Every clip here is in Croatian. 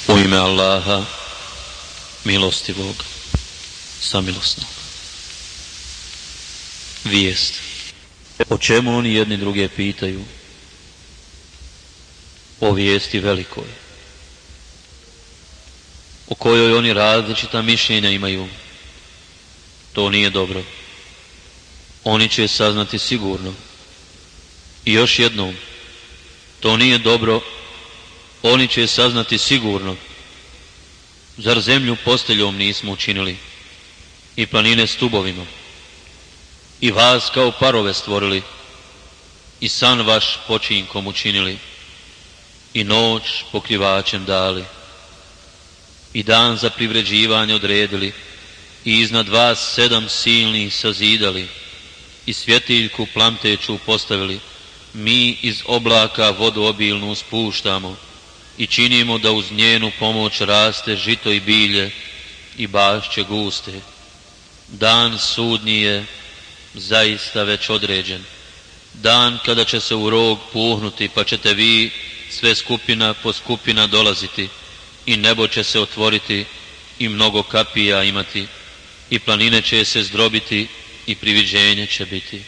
U ime Allaha, milostivog, samilosnog. Vijest. O čemu oni jedni druge pitaju? O vijesti velikoj, o kojoj oni različita mišljenja imaju. To nije dobro. Oni će saznati sigurno. I još jednom, to nije dobro. Oni će saznati sigurno. Zar zemlju posteljom nismo učinili i planine stubovima i vas kao parove stvorili i san vaš počinkom učinili i noć pokrivačem dali i dan za privređivanje odredili i iznad vas 7 silnih sazidali i svjetiljku plamteću postavili. Mi iz oblaka vodu obilnu spuštamo i činimo da uz njenu pomoć raste žito i bilje i bašće guste. Dan sudnji je zaista već određen. Dan kada će se u rog puhnuti, pa ćete vi sve skupina po skupina dolaziti i nebo će se otvoriti i mnogo kapija imati i planine će se zdrobiti i priviđenje će biti.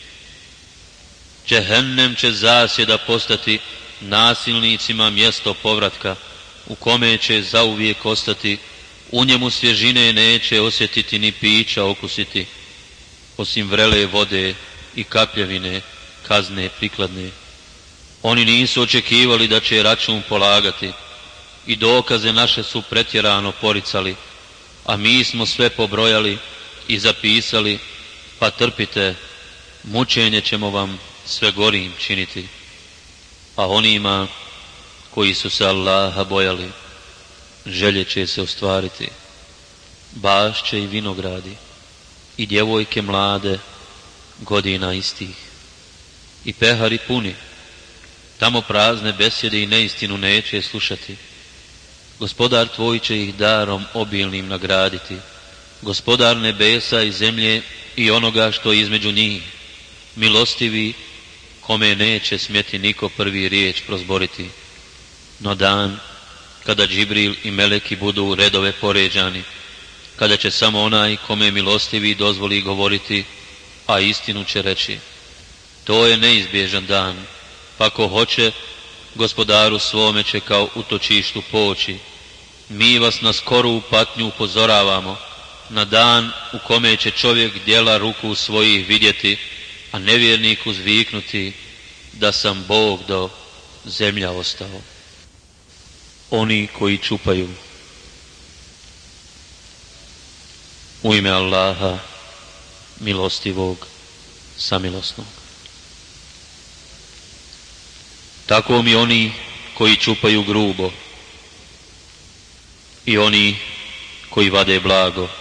Džehennem će zasjeda postati nasilnicima mjesto povratka, u kome će zauvijek ostati. U njemu svježine neće osjetiti ni pića okusiti, osim vrele vode i kapljevine, kazne prikladne. Oni nisu očekivali da će račun polagati i dokaze naše su pretjerano poricali, a mi smo sve pobrojali i zapisali, pa trpite, mučenje ćemo vam sve gorim činiti. A onima koji su se Allaha bojali, želje će se ostvariti, bašće i vinogradi i djevojke mlade godina istih i pehari puni. Tamo prazne besjede i neistinu neće slušati. Gospodar tvoj će ih darom obilnim nagraditi, Gospodar nebesa i zemlje i onoga što je između njih, milostivi, kome neće smjeti niko prvi riječ prozboriti. No dan kada Džibril i meleki budu u redove poređani, kada će samo onaj kome milostivi dozvoli govoriti, a istinu će reći. To je neizbježan dan, pa ko hoće, Gospodaru svome će kao utočištu poći. Mi vas na skoru patnju upozoravamo, na dan u kome će čovjek djela ruku svojih vidjeti, a nevjernik uzviknuti da sam Bog do zemlja ostao. Oni koji čupaju. U ime Allaha, milostivog, samilosnog. Tako mi oni koji čupaju grubo i oni koji vade blago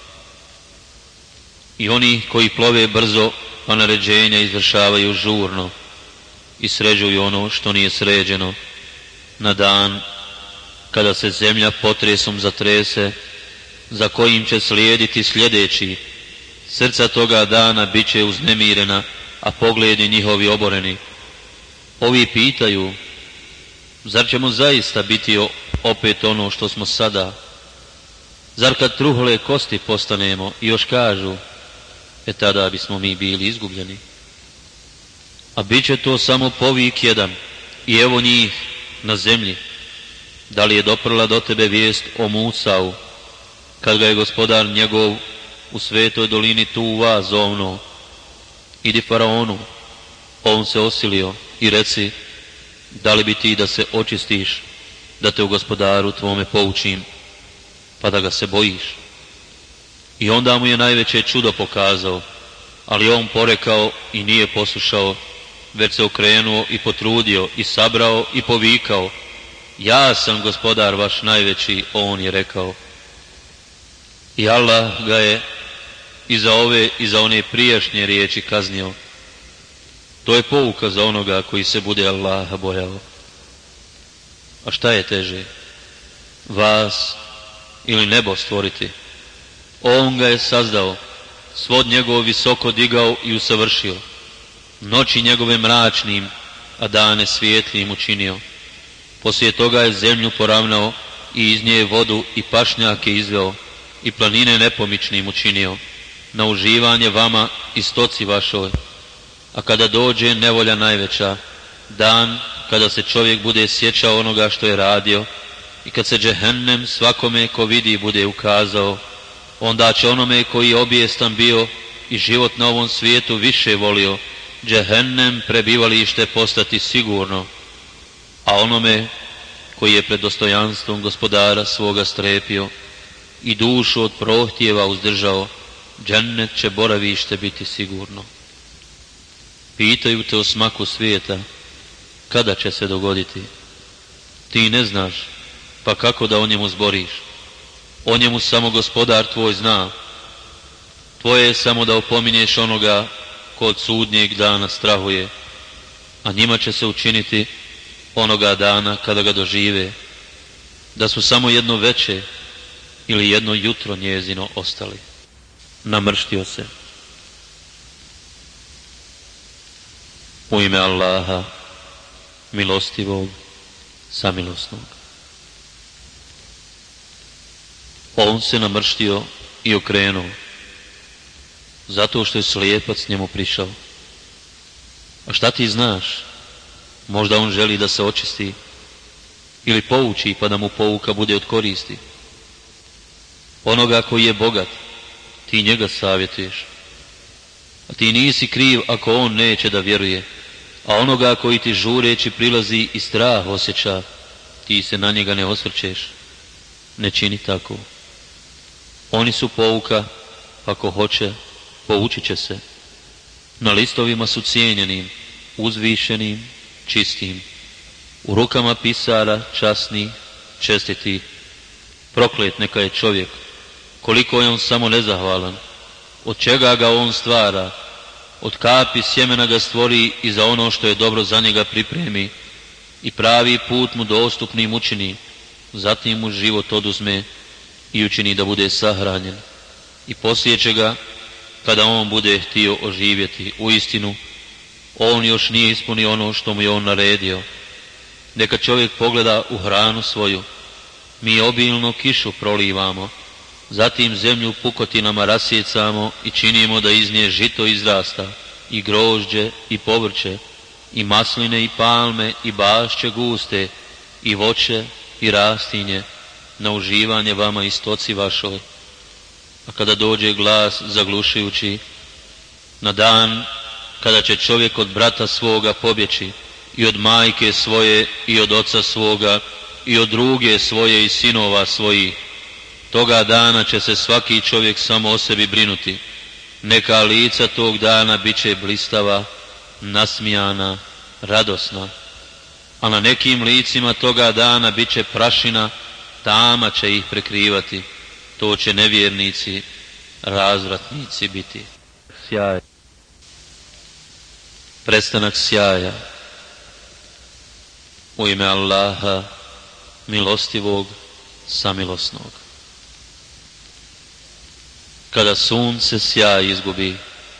i oni koji plove brzo pa naređenja izvršavaju žurno i sređuju ono što nije sređeno, na dan kada se zemlja potresom zatrese, za kojim će slijediti sljedeći. Srca toga dana bit će uznemirena, a pogledi njihovi oboreni. Ovi pitaju, zar ćemo zaista biti opet ono što smo sada? Zar kad truhle kosti postanemo? I još kažu, tada bismo mi bili izgubljeni. A bit će to samo povik jedan, i evo njih na zemlji. Da li je doprla do tebe vijest o Musau, kad ga je Gospodar njegov u svetoj dolini Tuva zovno? Idi faraonu, on se osilio, i reci, da li bi ti da se očistiš, da te u Gospodaru tvome poučim, pa da ga se bojiš? I onda mu je najveće čudo pokazao, ali on porekao i nije poslušao, već se okrenuo i potrudio i sabrao i povikao, ja sam Gospodar vaš najveći, on je rekao. I Allah ga je i za ove i za one prijašnje riječi kaznio. To je pouka za onoga koji se bude Allaha bojao. A šta je teže? Vas ili nebo stvoriti? On ga je sazdao, svod njegov visoko digao i usavršio, noći njegove mračnim, a dane svijetlim učinio. Poslije toga je zemlju poravnao i iz nje vodu i pašnjake izveo i planine nepomičnim učinio, na uživanje vama i stoci vašoj. A kada dođe nevolja najveća, dan kada se čovjek bude sjećao onoga što je radio i kad se džehennem svakome ko vidi bude ukazao, onda će onome koji je obijestan bio i život na ovom svijetu više volio, džehennem prebivalište postati sigurno, a onome koji je pred dostojanstvom gospodara svoga strepio i dušu od prohtjeva uzdržao, džennet će boravište biti sigurno. Pitaju te o smaku svijeta, kada će se dogoditi? Ti ne znaš, pa kako da o njemu zboriš? O njemu samo gospodar tvoj zna. Tvoje je samo da opominješ onoga ko od sudnjeg dana strahuje, a njima će se učiniti onoga dana kada ga dožive, da su samo jedno veče ili jedno jutro njezino ostali. Namrštio se. U ime Allaha, milostivog, samilosnog. On se namrštio i okrenuo, zato što je slijepac njemu prišao. A šta ti znaš? Možda on želi da se očisti ili pouči pa da mu pouka bude od koristi. Onoga koji je bogat, ti njega savjetuješ. A ti nisi kriv ako on neće da vjeruje. A onoga koji ti žureći prilazi i strah osjeća, ti se na njega ne osvrćeš. Ne čini tako. Oni su pouka, ako hoće, poučit će se. Na listovima su cijenjenim, uzvišenim, čistim. U rukama pisara, časnih, čestitih. Proklet neka je čovjek, koliko je on samo nezahvalan. Od čega ga on stvara? Od kapi sjemena ga stvori i za ono što je dobro za njega pripremi i pravi put mu dostupnim učini. Zatim mu život oduzme i učini da bude sahranjen. I poslije će ga, kada on bude htio oživjeti, uistinu, on još nije ispunio ono što mu je on naredio. Neka čovjek pogleda u hranu svoju. Mi obilno kišu prolivamo, zatim zemlju pukotinama rasjecamo i činimo da iz nje žito izrasta, i grožđe, i povrće, i masline, i palme, i bašće guste, i voće, i rastinje, na uživanje vama i stoci vašoj. A kada dođe glas zaglušujući, na dan kada će čovjek od brata svoga pobjeći, i od majke svoje, i od oca svoga, i od druge svoje i sinova svojih, toga dana će se svaki čovjek samo o sebi brinuti. Neka lica tog dana bit će blistava, nasmijana, radosna, a na nekim licima toga dana bit će prašina, tama će ih prekrivati. To će nevjernici, razvratnici biti. Sjaj. Prestanak sjaja. U ime Allaha, milostivog, samilosnog. Kada sunce sjaj izgubi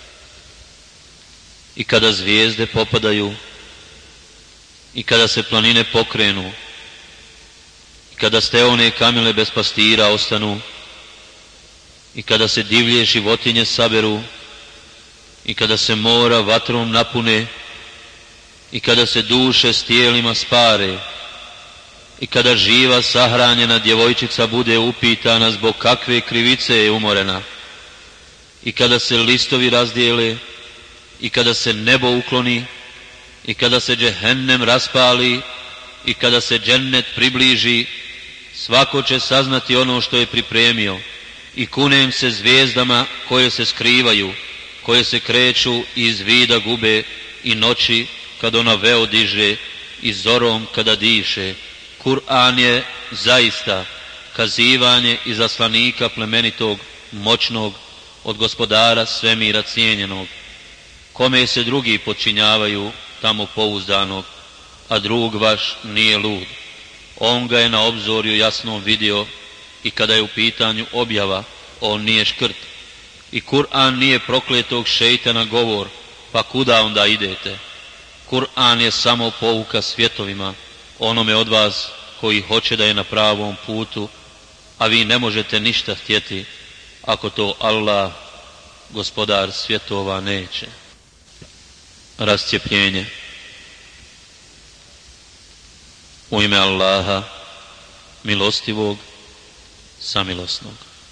i kada zvijezde popadaju i kada se planine pokrenu i kada steone kamile bez pastira ostanu i kada se divlje životinje saberu i kada se mora vatrom napune i kada se duše s tijelima spare i kada živa sahranjena djevojčica bude upitana zbog kakve krivice je umorena i kada se listovi razdijele i kada se nebo ukloni i kada se džehennem raspali i kada se džennet približi, svako će saznati ono što je pripremio. I kunem se zvijezdama koje se skrivaju, koje se kreću i iz vida gube, i noći kad ona veo diže i zorom kada diše. Kur'an je zaista kazivanje izaslanika plemenitog, moćnog, od gospodara svemira cijenjenog. Kome se drugi podčinjavaju, tamo pouzdanog, a drug vaš nije lud. On ga je na obzorju jasno vidio i kada je u pitanju objava, on nije škrt. I Kur'an nije prokletog šeitana govor, pa kuda onda idete? Kur'an je samo pouka svjetovima, onome od vas koji hoće da je na pravom putu, a vi ne možete ništa htjeti ako to Allah, gospodar svjetova, neće. Rascijepljenje. U ime Allaha, milostivog, samilosnog.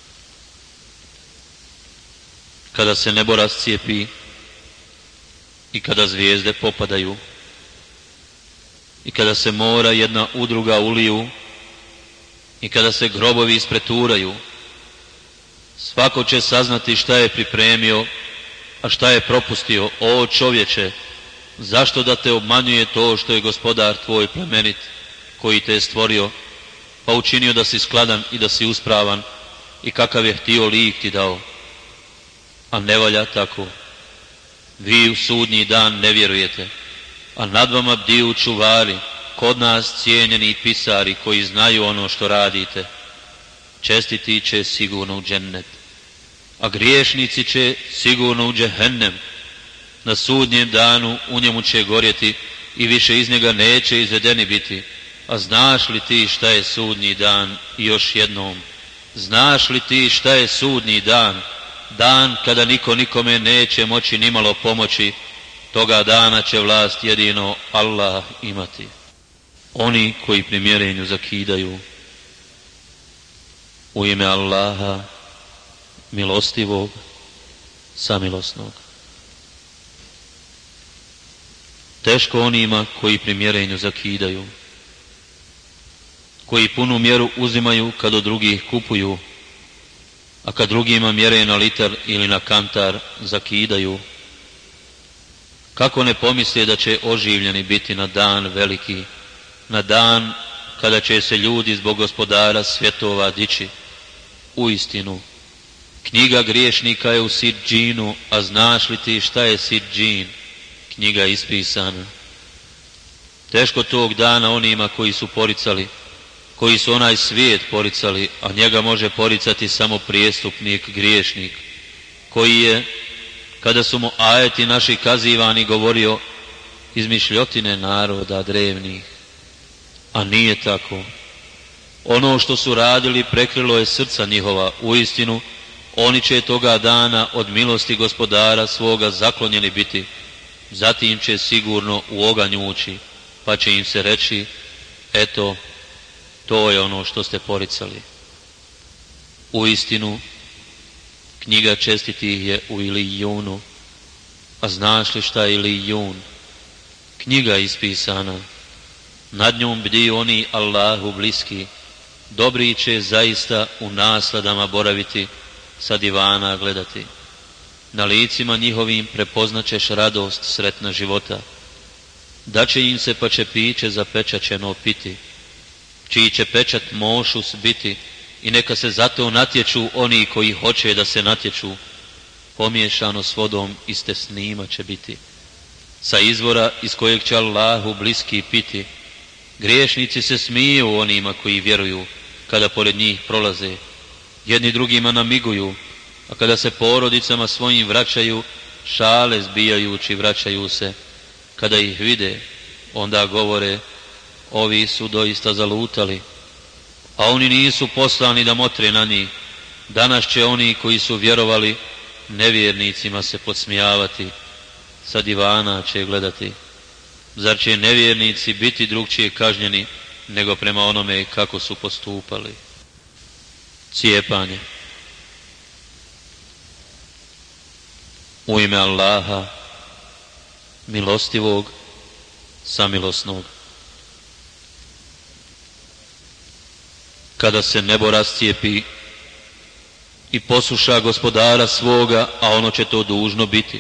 Kada se nebo rascijepi i kada zvijezde popadaju i kada se mora jedna u druga uliju i kada se grobovi ispreturaju, svako će saznati šta je pripremio, a šta je propustio. O čovječe, zašto da te obmanjuje to što je gospodar tvoj plemenit, koji te je stvorio, pa učinio da si skladan i da si uspravan, i kakav je htio lik ti dao. A ne valja tako. Vi u sudnji dan ne vjerujete, a nad vama bdiju čuvari, kod nas cijenjeni pisari koji znaju ono što radite. Čestiti će sigurno u džennet, a griješnici će sigurno u džehennem. Na sudnjem danu u njemu će gorjeti i više iz njega neće izvedeni biti. A znaš li ti šta je sudnji dan? I još jednom, znaš li ti šta je sudnji dan? Dan kada niko nikome neće moći nimalo pomoći. Toga dana će vlast jedino Allah imati. Oni koji primjerenju zakidaju. U ime Allaha, milostivog, samilosnog. Teško onima koji primjerenju zakidaju, koji punu mjeru uzimaju kad od drugih kupuju, a kad drugima mjere na litar ili na kantar zakidaju. Kako ne pomisle da će oživljeni biti na dan veliki, na dan kada će se ljudi zbog gospodara svjetova dići. Uistinu, knjiga griješnika je u Sidžinu, a znaš li ti šta je Sidžin? Knjiga ispisana. Teško tog dana onima koji su poricali, koji su onaj svijet poricali, a njega može poricati samo prijestupnik, griješnik, koji je, kada su mu ajeti naši kazivani, govorio izmišljotine naroda drevnih. A nije tako. Ono što su radili prekrilo je srca njihova. Uistinu, oni će toga dana od milosti gospodara svoga zaklonjeni biti. Zatim će sigurno u oganj ući, pa će im se reći, eto, to je ono što ste poricali. Uistinu, knjiga čestitih je u Ilijunu, a znaš li šta je Ilijun? Knjiga ispisana, nad njom bdi oni Allahu bliski, dobri će zaista u nasladama boraviti, sa divana gledati. Na licima njihovim prepoznaćeš radost sretna života. Daće im se pa će piće zapečaćeno piti, čiji će pečat mošus biti, i neka se zato natječu oni koji hoće da se natječu. Pomiješano s vodom iste snima će biti, sa izvora iz kojeg će Allahu bliski piti. Griješnici se smiju onima koji vjeruju, kada pored njih prolaze. Jedni drugima namiguju, a kada se porodicama svojim vraćaju, šale zbijajući vraćaju se. Kada ih vide, onda govore, ovi su doista zalutali, a oni nisu poslani da motre na njih. Danas će oni koji su vjerovali nevjernicima se podsmijavati, sa divana će gledati. Zar će nevjernici biti drugčije kažnjeni nego prema onome kako su postupali? Cijepanje. U ime Allaha, milostivog, samilosnog. Kada se nebo rascijepi i posluša gospodara svoga, a ono će to dužno biti,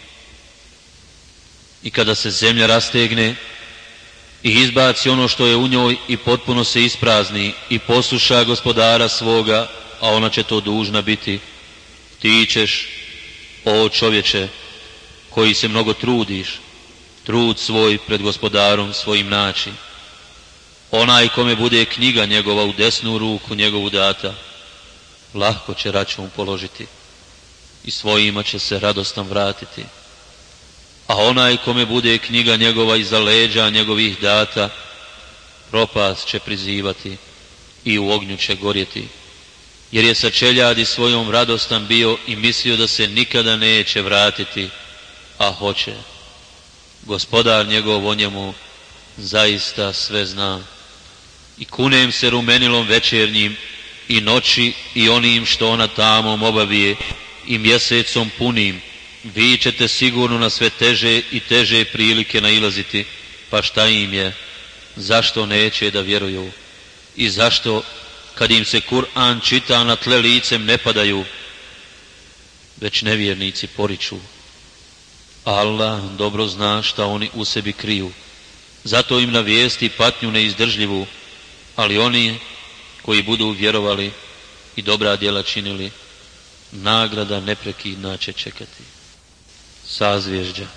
i kada se zemlja rastegne i izbaci ono što je u njoj i potpuno se isprazni i posluša gospodara svoga, a ona će to dužna biti, ti ćeš, o čovječe, koji se mnogo trudiš, trud svoj pred gospodarom svojim naći. Onaj kome bude knjiga njegova u desnu ruku njegovu data, lahko će račun položiti i svojima će se radostan vratiti. A onaj kome bude knjiga njegova iza leđa njegovih data, propast će prizivati i u ognju će gorjeti, jer je sa čeljadi svojom radostan bio i mislio da se nikada neće vratiti, a hoće. Gospodar njegov o njemu zaista sve zna. I kunem se rumenilom večernjim i noći i onim što ona tamom obavije i mjesecom punim, vi ćete sigurno na sve teže i teže prilike nailaziti, pa šta im je, zašto neće da vjeruju i zašto kad im se Kur'an čita na tle licem ne padaju, već nevjernici poriču. Allah dobro zna šta oni u sebi kriju, zato im navijesti patnju neizdržljivu, ali oni koji budu vjerovali i dobra djela činili, nagrada neprekidna će čekati. Sazvježđa.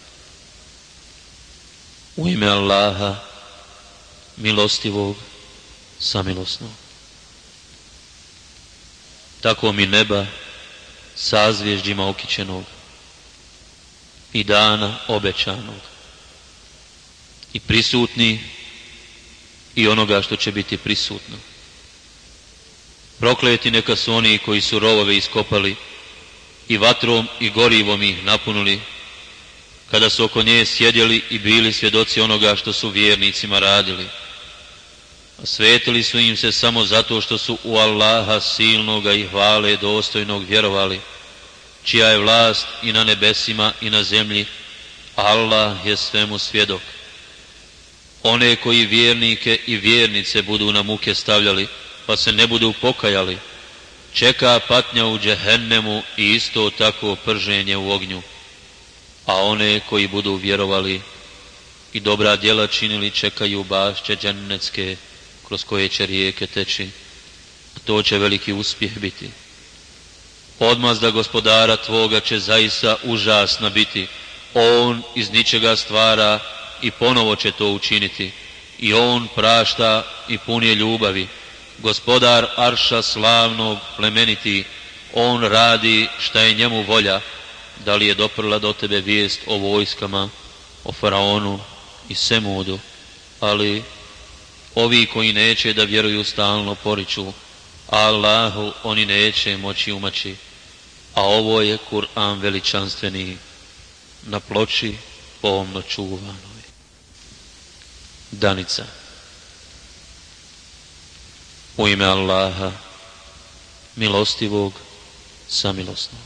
U ime Allaha, milostivog, samilosnog. Tako mi neba, sazvježđima okićenog, i dana obećanog, i prisutni i onoga što će biti prisutno. Prokleti neka su oni koji su rovove iskopali i vatrom i gorivom ih napunili, kada su oko nje sjedjeli i bili svjedoci onoga što su vjernicima radili. A svetili su im se samo zato što su u Allaha silnoga i hvale dostojnog vjerovali, čija je vlast i na nebesima i na zemlji, Allah je svemu svjedok. One koji vjernike i vjernice budu na muke stavljali, pa se ne budu pokajali, čeka patnja u džehennemu i isto tako prženje u ognju. A one koji budu vjerovali i dobra djela činili, čekaju bašće džennetske, kroz koje će rijeke teći, a to će veliki uspjeh biti. Odmazda gospodara tvoga će zaista užasna biti. On iz ničega stvara i ponovo će to učiniti. I on prašta i pun je ljubavi. Gospodar arša slavnog, plemeniti, on radi šta je njemu volja. Da li je doprla do tebe vijest o vojskama, o Faraonu i Semudu? Ali ovi koji neće da vjeruju stalno poriču, Allahu oni neće moći umaći. A ovo je Kur'an veličanstveni, na ploči pomno čuvanoj. Danica. U ime Allaha, milostivog, samilosnog.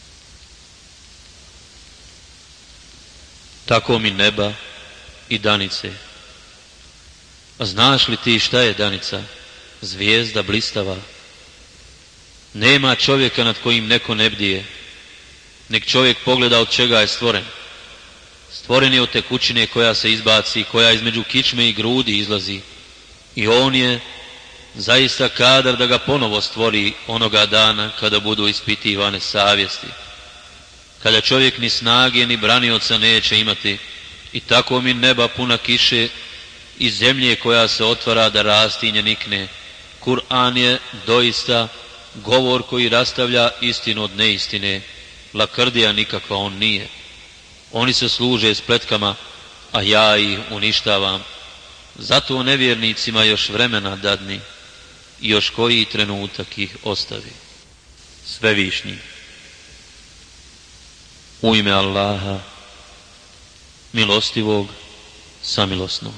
Tako mi neba i danice. A znaš li ti šta je danica? Zvijezda blistava. Nema čovjeka nad kojim neko ne bdije. Nek čovjek pogleda od čega je stvoren. Stvoren je od tekućine koja se izbaci, koja između kičme i grudi izlazi. I on je zaista kadar da ga ponovo stvori onoga dana kada budu ispitivane savjesti. Kada čovjek ni snage ni branioca neće imati. I tako mi neba puna kiše i zemlje koja se otvara da rastinje nikne. Kur'an je doista govor koji rastavlja istinu od neistine. Lakrdija nikakva on nije. Oni se služe spletkama, a ja ih uništavam. Zato nevjernicima još vremena dadni i još koji trenutak ih ostavi. Svevišnji. U ime Allaha, milostivog, samilosnog.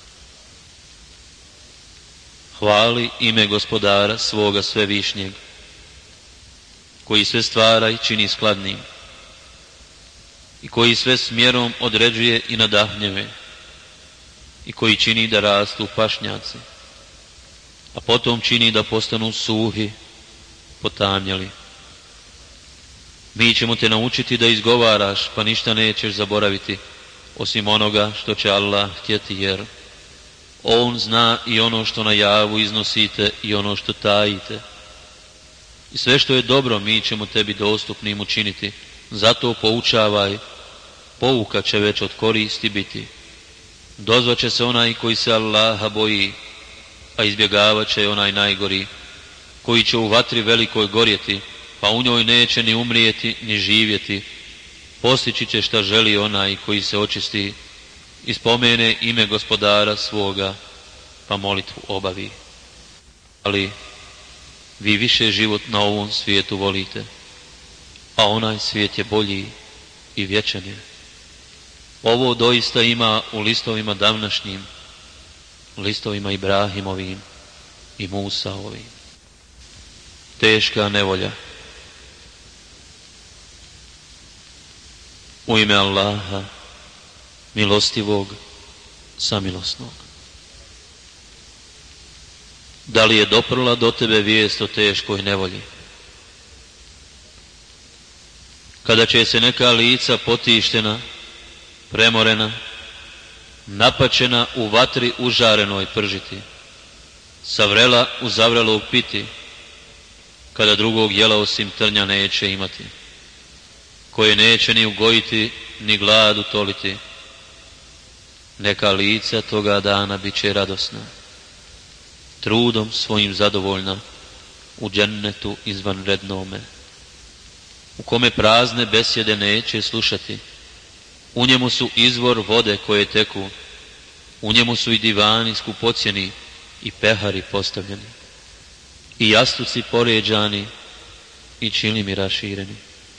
Hvali ime gospodara svoga svevišnjeg, koji sve stvara i čini skladnim, i koji sve smjerom određuje i nadahnjeve, i koji čini da rastu pašnjaci, a potom čini da postanu suhi, potamnjali. Mi ćemo te naučiti da izgovaraš, pa ništa nećeš zaboraviti, osim onoga što će Allah htjeti, jer on zna i ono što na javu iznosite i ono što tajite. I sve što je dobro mi ćemo tebi dostupnim učiniti. Zato poučavaj, pouka će već od koristi biti. Dozvaće se onaj koji se Allaha boji, a izbjegavat će onaj najgori, koji će u vatri velikoj gorjeti, pa u njoj neće ni umrijeti ni živjeti. Postići će šta želi onaj koji se očisti i spomene ime gospodara svoga, pa molitvu obavi. Ali vi više život na ovom svijetu volite, a onaj svijet je bolji i vječan je. Ovo doista ima u listovima davnašnjim, listovima Ibrahimovim i Musaovim. Teška nevolja. U ime Allaha, milostivog, samilosnog. Da li je doprla do tebe vijest o teškoj nevolji? Kada će se neka lica potištena, premorena, napačena u vatri užarenoj pržiti, savrela u zavrelog piti, kada drugog jela osim trnja neće imati, koje neće ni ugojiti, ni glad utoliti, neka lica toga dana bit će radosna, trudom svojim zadovoljna, u džennetu izvanrednome, u kome prazne besjede neće slušati. U njemu su izvor vode koje teku, u njemu su i divani skupocjeni i pehari postavljeni, i jastuci poređani i čilimi rašireni.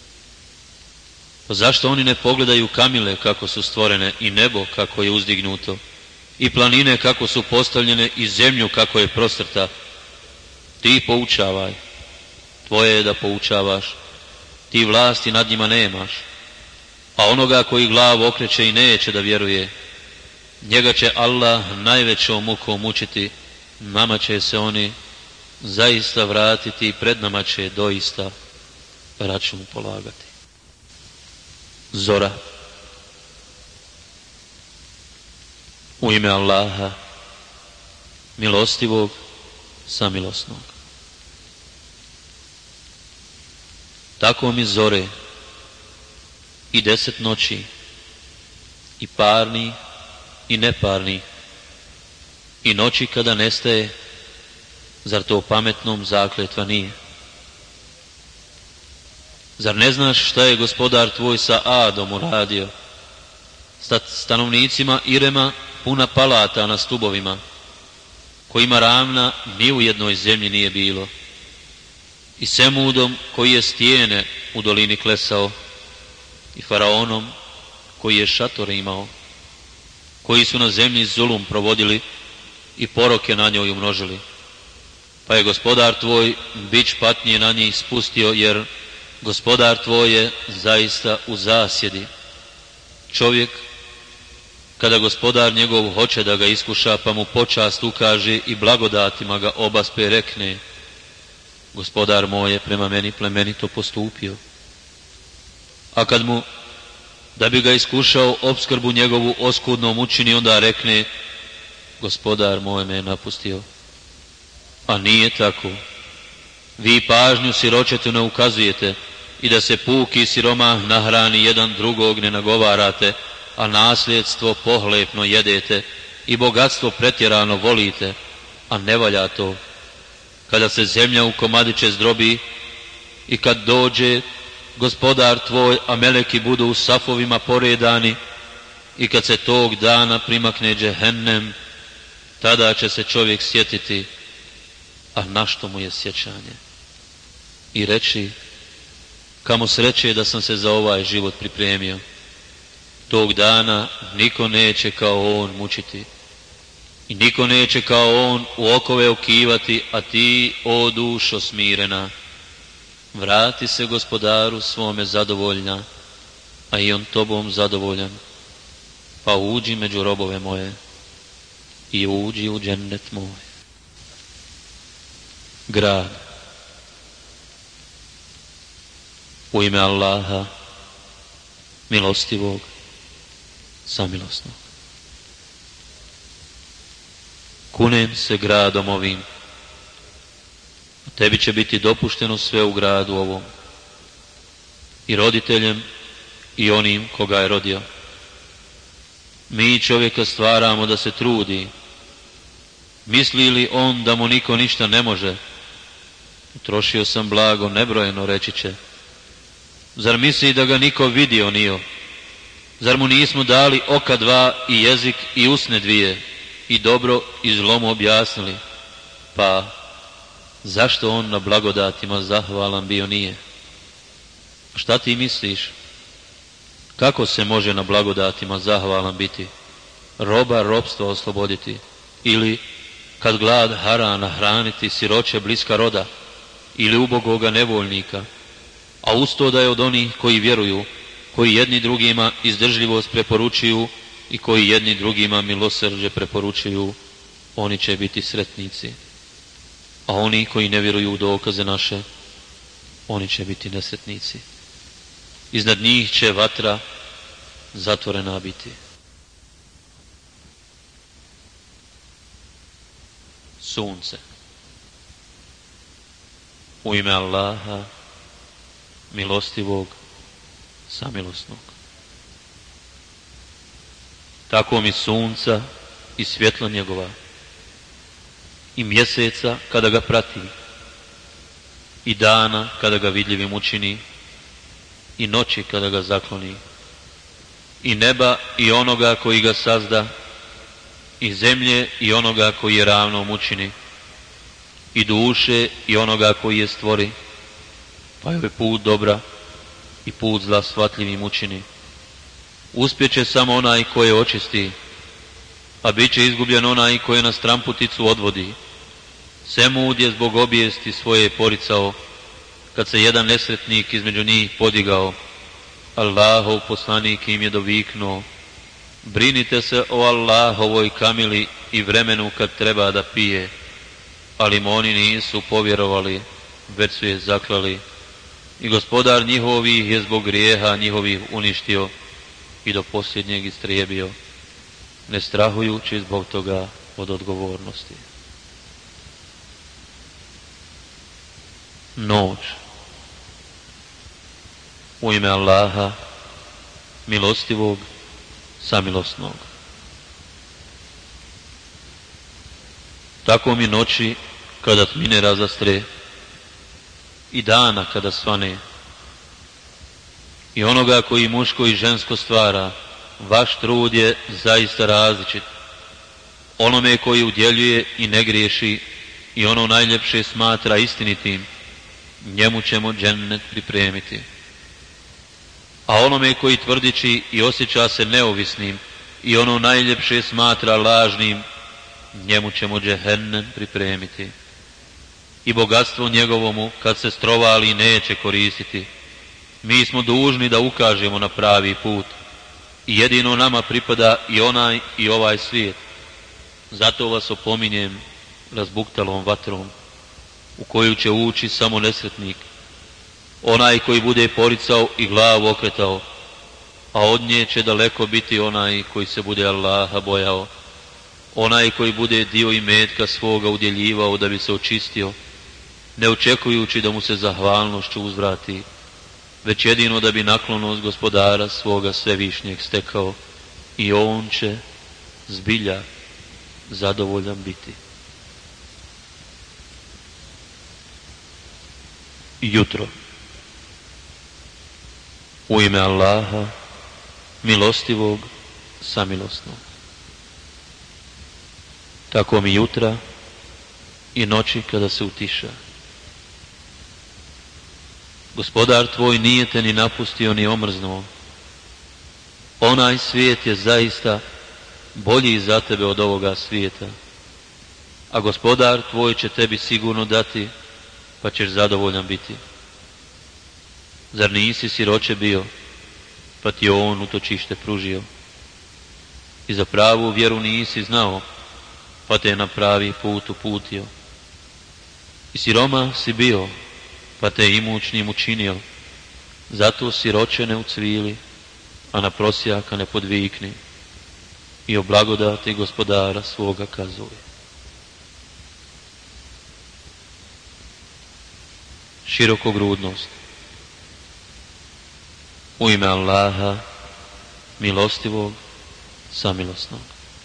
Pa zašto oni ne pogledaju kamile kako su stvorene, i nebo kako je uzdignuto, i planine kako su postavljene, i zemlju kako je prostrta? Ti poučavaj, tvoje je da poučavaš, ti vlasti nad njima nemaš. A onoga koji glavu okreće i neće da vjeruje, njega će Allah najvećom mukom mučiti, nama će se oni zaista vratiti i pred nama će doista račun polagati. Zora. U ime Allaha, milostivog, samilosnog. Tako mi zore i 10 noći, i parni i neparni, i noći kada nestaje, zar to pametnom zakletva nije? Zar ne znaš šta je gospodar tvoj sa Adom uradio, sa stanovnicima Irema puna palata na stubovima, kojima ravna ni u jednoj zemlji nije bilo, i Semudom koji je stijene u dolini klesao, i Faraonom koji je šatore imao, koji su na zemlji zulum provodili i poroke na njoj umnožili. Pa je gospodar tvoj bič patnje na njih spustio, jer gospodar tvoj je zaista u zasjedi. Čovjek, kada gospodar njegov hoće da ga iskuša, pa mu počast ukaže i blagodatima ga obaspe, rekne: gospodar moj je prema meni plemenito postupio. A kad mu, da bi ga iskušao, opskrbu njegovu oskudnom učini, onda rekne: gospodar moj me je napustio. A nije tako. Vi pažnju siročetu ne ukazujete, i da se puki siromah nahrani jedan drugog ne nagovarate, a nasljedstvo pohlepno jedete i bogatstvo pretjerano volite, a ne valja to. Kada se zemlja u komadiće zdrobi i kad dođe gospodar tvoj, a meleki budu u safovima poredani, i kad se tog dana primakne džehennem, tada će se čovjek sjetiti, a na što mu je sjećanje? I reći: kamo sreće da sam se za ovaj život pripremio. Tog dana niko neće kao on mučiti, i niko neće kao on u okove okivati, a ti, o dušo smirena, vrati se gospodaru svome zadovoljna, a i on tobom zadovoljan, pa uđi među robove moje i uđi u džennet moj. Grad. U ime Allaha, milostivog, samilosnog. Kunem se gradom ovim, a tebi će biti dopušteno sve u gradu ovom, i roditeljem i onim koga je rodio. Mi čovjeka stvaramo da se trudi. Misli li on da mu niko ništa ne može? Utrošio sam blago nebrojeno, reći će. Zar misli da ga niko vidio nije? Zar mu nismo dali oka dva i jezik i usne dvije? i dobro i zlo mu objasnili, pa zašto on na blagodatima zahvalan bio nije? Šta ti misliš? Kako se može na blagodatima zahvalan biti? Roba robstva osloboditi, ili kad glad hara nahraniti siroće bliska roda, ili ubogoga nevoljnika, a uz to da je od onih koji vjeruju, koji jedni drugima izdržljivost preporučuju i koji jedni drugima milosrđe preporučuju, oni će biti sretnici. A oni koji ne vjeruju u dokaze naše, oni će biti nesretnici. Iznad njih će vatra zatvorena biti. Sunce. U ime Allaha, milostivog, samilosnog. Tako mi sunca i svjetla njegova, i mjeseca kada ga prati, i dana kada ga vidljivim učini, i noći kada ga zakloni, i neba i onoga koji ga sazda, i zemlje i onoga koji je ravnom učini, i duše i onoga koji je stvori, pa je put dobra i put zla shvatljivim učini. Uspjeće samo onaj koje očisti, a bit će izgubljen onaj koje na stramputicu odvodi. Semud je zbog obijesti svoje poricao, kad se jedan nesretnik između njih podigao. Allahov poslanik im je doviknuo: brinite se o Allahovoj kamili i vremenu kad treba da pije. Ali oni nisu povjerovali, već su je zaklali, i gospodar njihovih je zbog grijeha njihovih uništio i do posljednjeg istrijebio, ne strahujući zbog toga od odgovornosti. Noć. U ime Allaha, milostivog, samilosnog. Tako mi noći kada tmine razastre, i dana kada svane, i onoga koji muško i žensko stvara, vaš trud je zaista različit. Onome koji udjeljuje i ne griješi i ono najljepše smatra istinitim, njemu ćemo džennet pripremiti. A onome koji tvrdiči i osjeća se neovisnim i ono najljepše smatra lažnim, njemu ćemo džehennem pripremiti. I bogatstvo njegovomu kad se strovali neće koristiti. Mi smo dužni da ukažemo na pravi put, i jedino nama pripada i onaj i ovaj svijet. Zato vas opominjem razbuktalom vatrom, u koju će ući samo nesretnik, onaj koji bude poricao i glavu okretao, a od nje će daleko biti onaj koji se bude Allaha bojao, onaj koji bude dio imetka svoga udjeljivao da bi se očistio, ne očekujući da mu se zahvalnošću uzvrati, već jedino da bi naklonost gospodara svoga svevišnjeg stekao, i on će zbilja zadovoljan biti. Jutro. U ime Allaha, milostivog, samilosnog. Tako mi jutra i noći kada se utiša. Gospodar tvoj nije te ni napustio ni omrznuo. Onaj svijet je zaista bolji za tebe od ovoga svijeta, a gospodar tvoj će tebi sigurno dati, pa ćeš zadovoljan biti. Zar nisi siroće bio, pa ti je on utočište pružio? I za pravu vjeru nisi znao, pa te je na pravi put uputio. I siroma si bio, pa te imućnim učinio. Zato siroće ne ucvili, a na prosjaka ne podvikni, i o blagodati gospodara svoga kazuj. Širokogrudnost. U ime Allaha, milostivog, samilosnog.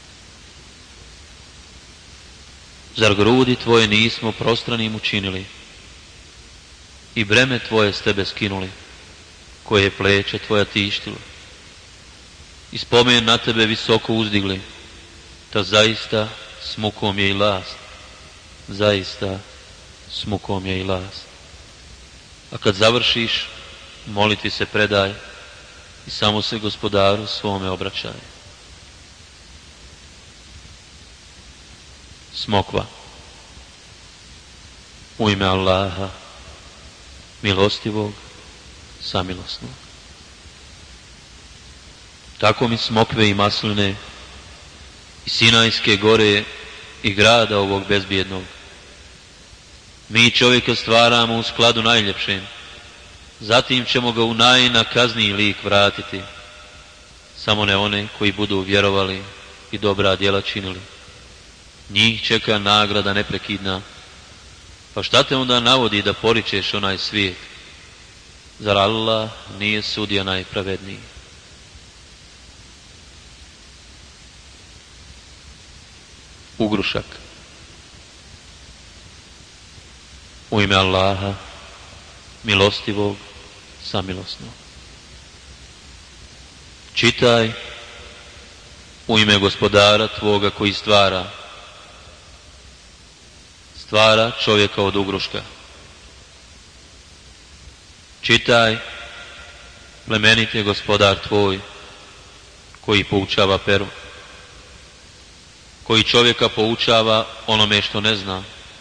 Zar grudi tvoje nismo prostranim učinili i breme tvoje s tebe skinuli, koje je pleće tvoja tištilo, i spomen na tebe visoko uzdigli, ta zaista s mukom je i last, zaista s mukom je i last. A kad završiš, molitvi se predaj i samo se Gospodaru svome obraćaj. Smokva. U ime Allaha, milostivog, samilosnog. Tako mi smokve i masline i Sinajske gore i grada ovog bezbjednog. Mi čovjeka stvaramo u skladu najljepšem, zatim ćemo ga u najnakazniji lik vratiti, samo ne one koji budu vjerovali i dobra djela činili. Njih čeka nagrada neprekidna. Pa šta te onda navodi da poričeš onaj svijet? Zar Allah nije sudija najpravedniji? Ugrušak. U ime Allaha, milostivog, samilosnog. Čitaj u ime Gospodara tvoga koji stvara čovjeka od ugruška. Čitaj, plemenit je Gospodar tvoj koji poučava peru, koji čovjeka poučava onome što ne zna.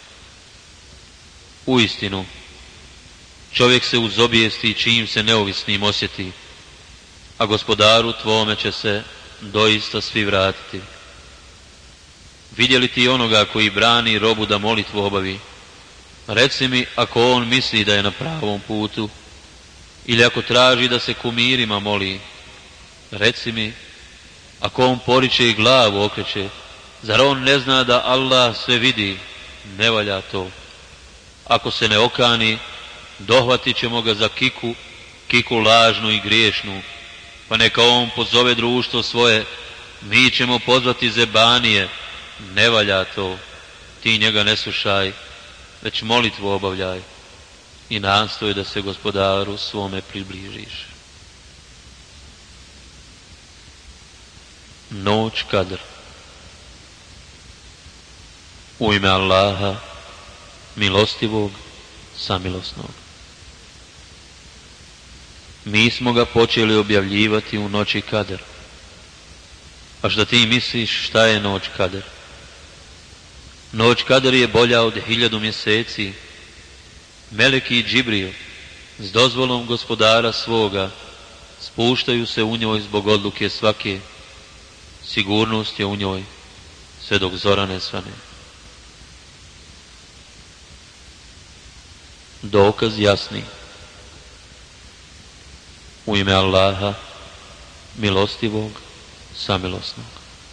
Uistinu, čovjek se uzobijesti čim se neovisnim osjeti, a Gospodaru tvome će se doista svi vratiti. Vidjeli ti onoga koji brani robu da molitvu obavi? Reci mi ako on misli da je na pravom putu, ili ako traži da se kumirima moli. Reci mi ako on poriče i glavu okreće, zar on ne zna da Allah sve vidi? Ne valja to. Ako se ne okani, dohvatit ćemo ga za kiku lažnu i griješnu, pa neka on pozove društvo svoje, mi ćemo pozvati zebanije. Ne valja to, ti njega ne slušaj, već molitvu obavljaj i nastoj da se Gospodaru svome približiš. Noć Kadr. U ime Allaha, milostivog, samilosnog. Mi smo ga počeli objavljivati u noći Kadr. A šta ti misliš šta je noć Kadr? Noć Kadr je bolja od 1000 mjeseci. Meleki i Džibril s dozvolom Gospodara svoga spuštaju se u njoj zbog odluke svake. Sigurnost je u njoj sve dok zora ne svane. Dokaz jasni. U ime Allaha, milostivog, samilosnog.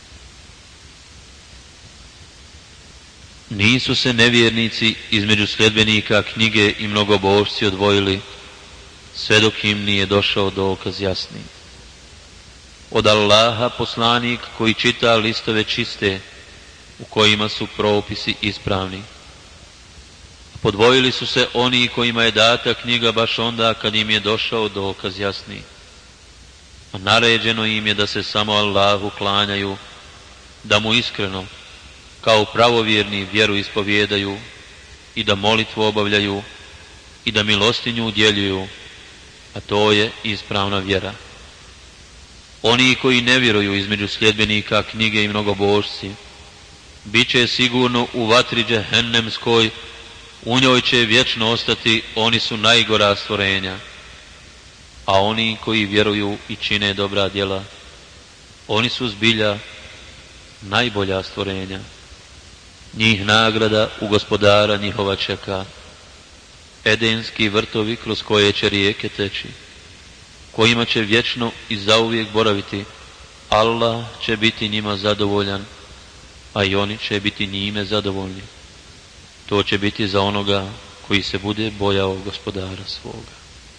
Nisu se nevjernici između sljedbenika knjige i mnogobožci odvojili, sve dok im nije došao dokaz jasni. Od Allaha poslanik koji čita listove čiste, u kojima su propisi ispravni. Podvojili su se oni kojima je data knjiga baš onda kad im je došao dokaz jasni. A naređeno im je da se samo Allahu klanjaju, da mu iskreno, kao pravovjerni vjeru ispovijedaju i da molitvu obavljaju i da milostinju udjeljuju, a to je ispravna vjera. Oni koji ne vjeruju između sljedbenika knjige i mnogobožci, bit će sigurno u vatri džehennemskoj, u njoj će vječno ostati, oni su najgora stvorenja. A oni koji vjeruju i čine dobra djela, oni su zbilja najbolja stvorenja. Njih nagrada u Gospodara njihova čeka, edenski vrtovi kroz koje će rijeke teći, kojima će vječno i zauvijek boraviti. Allah će biti njima zadovoljan, a i oni će biti njime zadovoljni. To će biti za onoga koji se bude bojao Gospodara svoga.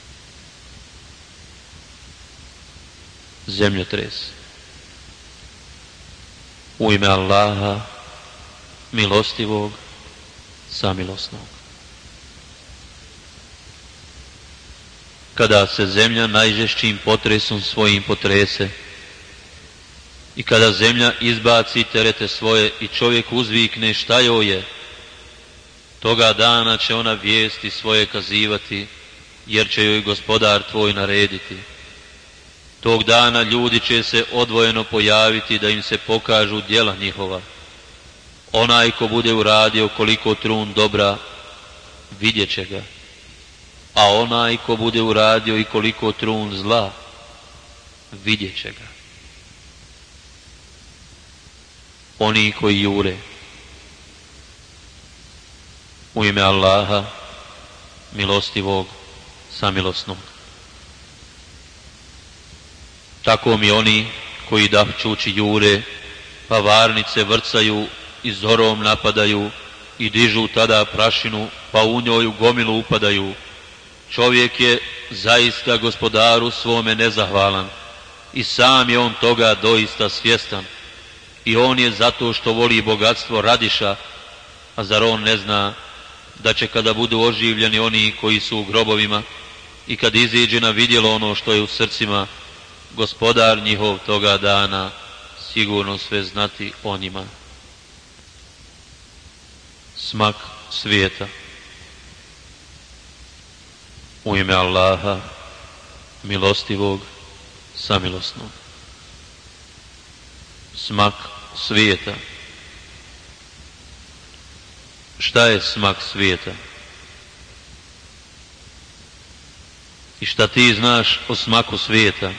Zemljotres. U ime Allaha, milostivog, samilosnog. Kada se zemlja najžešćim potresom svojim potrese, I kada zemlja izbaci terete svoje i čovjek uzvikne šta joj je, toga dana će ona vijesti svoje kazivati, jer će joj Gospodar tvoj narediti. Tog dana ljudi će se odvojeno pojaviti da im se pokažu djela njihova. Onaj ko bude uradio koliko trun dobra, vidjet će ga, a onaj ko bude uradio i koliko trun zla, vidjet će ga. Oni koji jure u ime Allaha, milostivog, samilosnog. Tako mi oni koji dahćući jure, pa varnice vrcaju i zorom napadaju i dižu tada prašinu, pa u njoj u gomilu upadaju. Čovjek je zaista Gospodaru svome nezahvalan i sam je on toga doista svjestan. I on je zato što voli bogatstvo radiša, a zar on ne zna da će kada budu oživljeni oni koji su u grobovima i kad iziđe na vidjelo ono što je u srcima, Gospodar njihov toga dana sigurno sve znati o njima. Smak svijeta. U ime Allaha, milostivog, samilosnog. Smak svijeta. Šta je smak svijeta? I šta ti znaš o smaku svijeta?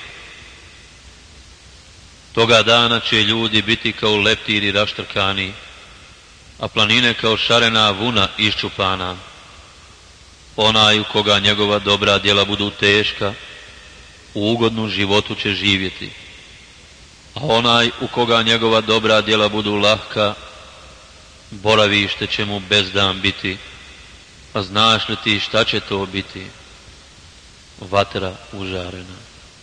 Toga dana će ljudi biti kao leptiri raštrkani, a planine kao šarena vuna iščupana. Onaj u koga njegova dobra djela budu teška, u ugodnu životu će živjeti. A onaj u koga njegova dobra djela budu lahka, boravište će mu bezdan biti. A znaš li ti šta će to biti? Vatra užarena.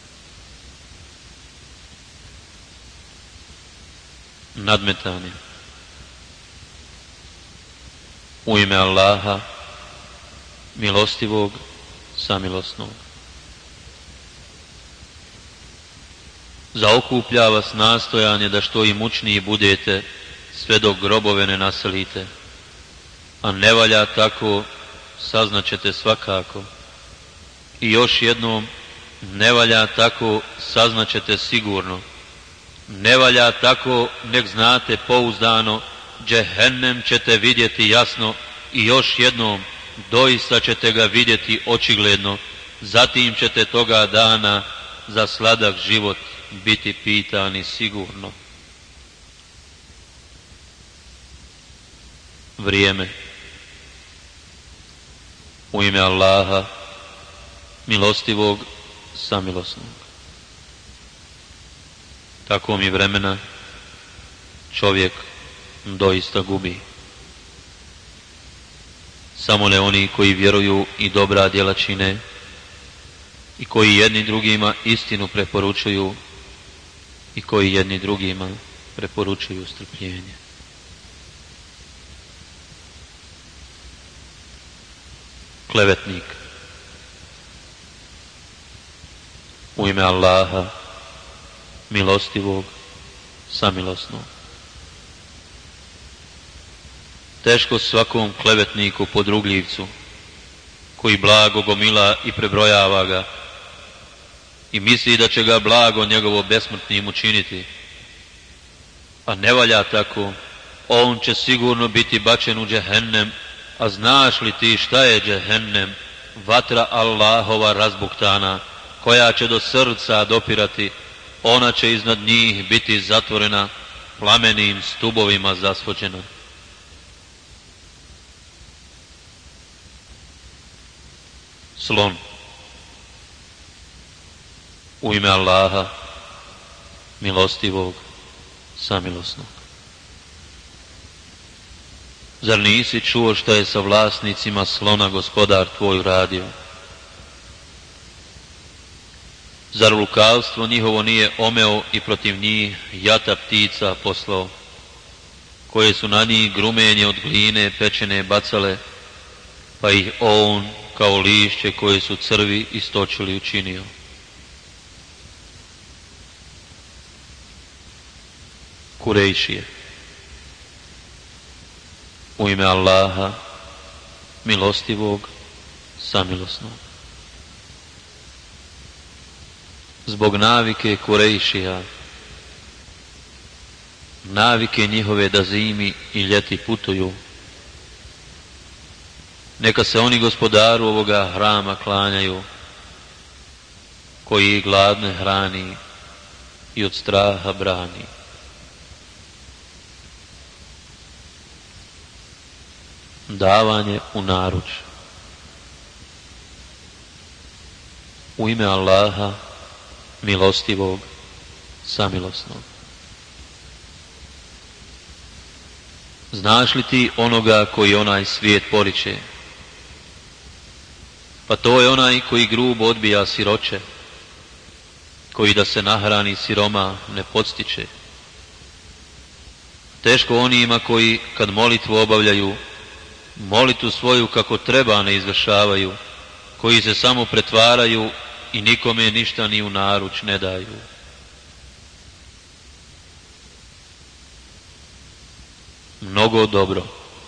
Nadmetanje. U ime Allaha, milostivog, samilosnog. Zaokuplja vas nastojanje da što i mučniji budete, sve dok grobove ne naselite. A ne valja tako, saznaćete svakako. I još jednom, ne valja tako, saznaćete sigurno. Ne valja tako, nek znate pouzdano, džehennem ćete vidjeti jasno i još jednom, doista ćete ga vidjeti očigledno, zatim ćete toga dana za sladak život biti pitani sigurno. Vrijeme. U ime Allaha, milostivog, samilosnog. Tako mi vremena čovjek doista gubi. Samo ne oni koji vjeruju i dobra djela čine i koji jedni drugima istinu preporučuju i koji jedni drugima preporučuju strpljenje. Klevetnik. U ime Allaha, milostivog, samilosnog. Teško svakom klevetniku podrugljivcu, koji blago gomila i prebrojava ga i misli da će ga blago njegovo besmrtnim učiniti. A ne valja tako, on će sigurno biti bačen u džehennem, a znaš li ti šta je džehennem? Vatra Allahova razbuktana, koja će do srca dopirati, ona će iznad njih biti zatvorena, plamenim stubovima zasvođena. Slon. U ime Allaha, milostivog, samilosnog. Zar nisi čuo šta je sa vlasnicima slona Gospodar tvoj uradio? Zar lukavstvo njihovo nije omeo i protiv njih jata ptica poslao, koje su na njih grumenje od gline pečene bacale, pa ih on kao lišće koje su crvi istočili učinio? Kurejšije. U ime Allaha, milostivog, samilosnog. Zbog navike Kurejšija, navike njihove da zimi i ljeti putuju, neka se oni gospodaru ovoga hrama klanjaju, koji ih gladne hrani i od straha brani. Davanje u naruč. U ime Allaha, milostivog, samilosnog. Znaš li ti onoga koji onaj svijet poriče? Pa to je onaj koji grubo odbija siroče, koji da se nahrani siroma ne podstiče. Teško onima koji, kad molitvu obavljaju, molitvu svoju kako treba ne izvršavaju, koji se samo pretvaraju i nikome ništa ni u naruč ne daju. Mnogo dobro.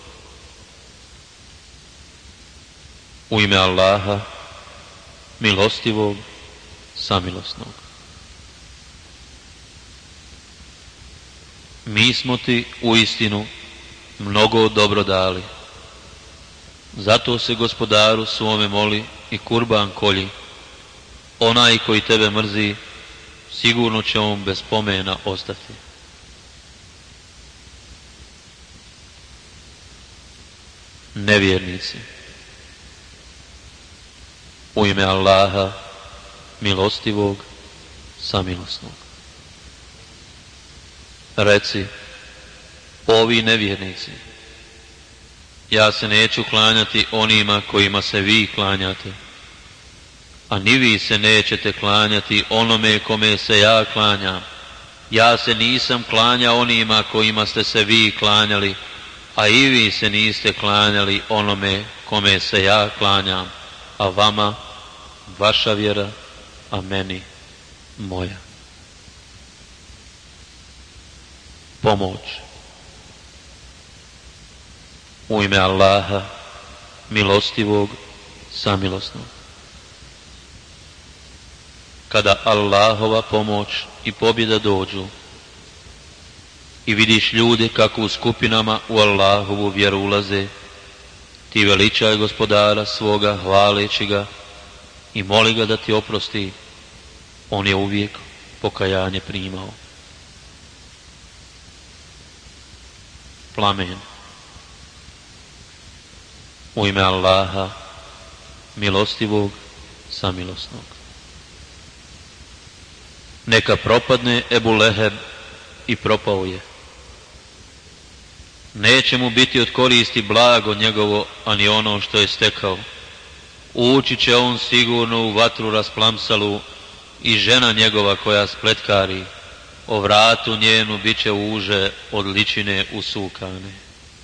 U ime Allaha, milostivog, samilosnog. Mi smo ti uistinu mnogo dobro dali. Zato se gospodaru svome moli i kurban kolji. Onaj koji tebe mrzi, sigurno će on bez pomena ostati. Nevjernici. U ime Allaha, milostivog, samilosnog. Reci, ovi nevjernici, ja se neću klanjati onima kojima se vi klanjate, a ni vi se nećete klanjati onome kome se ja klanjam. Ja se nisam klanjao onima kojima ste se vi klanjali, a i vi se niste klanjali onome kome se ja klanjam, a vama vaša vjera, a meni moja. Pomoć. U ime Allaha, milostivog, samilosnog. Kada Allahova pomoć i pobjeda dođu i vidiš ljude kako u skupinama u Allahovu vjeru ulaze, ti veličaj gospodara svoga hvaleći ga i moli ga da ti oprosti. On je uvijek pokajanje primao. Plamen. U ime Allaha, milostivog, samilosnog. Neka propadne Ebu Leheb i propao je. Neće mu biti od koristi blago njegovo, ani ono što je stekao. Ući će on sigurno u vatru rasplamsalu i žena njegova koja spletkari, o vratu njenu bit će uže od ličine usukane.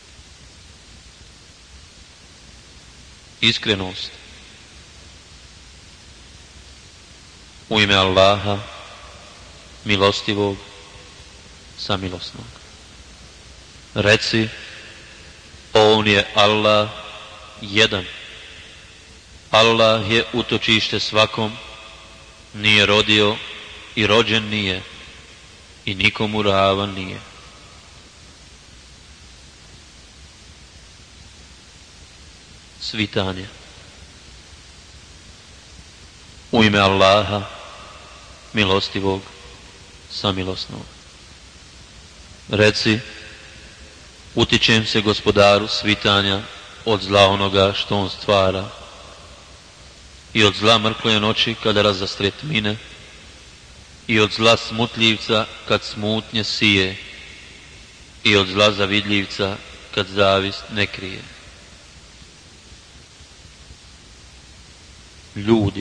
Iskrenost. U ime Allaha, milostivog, samilosnog. Reci, on je Allah jedan. Allah je utočište svakom, nije rodio i rođen nije i nikomu ravan nije. Svitanje. U ime Allaha, milostivog, samilosnog. Reci, utičem se gospodaru svitanja od zla onoga što on stvara i od zla mrkle noći kada razastre tmine i od zla smutljivca kad smutnje sije i od zla zavidljivca kad zavist ne krije. Ljudi.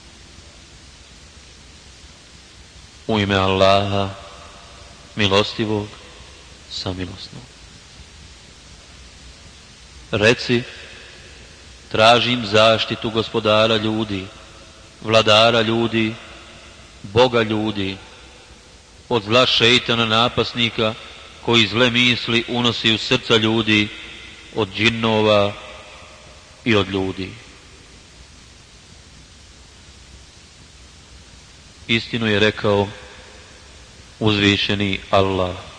U ime Allaha, milostivog, samilosnog. Reci, tražim zaštitu gospodara ljudi, vladara ljudi, Boga ljudi, od zla šeitana napasnika koji zle misli unosi u srca ljudi od džinnova i od ljudi. Istinu je rekao uzvišeni Allah.